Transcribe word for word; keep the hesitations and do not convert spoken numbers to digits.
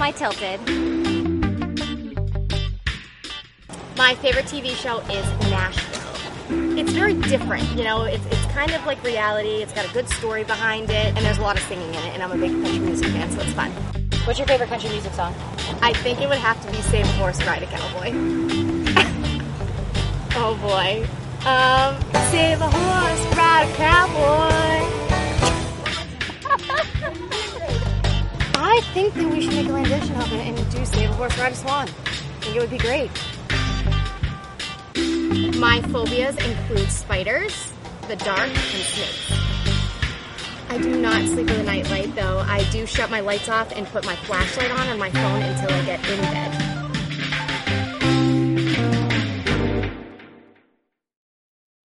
Tilted. My favorite T V show is Nashville. It's very different, you know, it's, it's kind of like reality, it's got a good story behind it, and there's a lot of singing in it, and I'm a big country music fan, so it's fun. What's your favorite country music song? I think it would have to be Save a Horse, Ride a Cowboy. Oh boy. Um, save a horse, ride a cowboy. I think that we should make a rendition of it and do Save a Horse, Ride a Swan. I think it would be great. My phobias include spiders, the dark, and snakes. I do not sleep with a night light though. I do shut my lights off and put my flashlight on on my phone until I get in bed.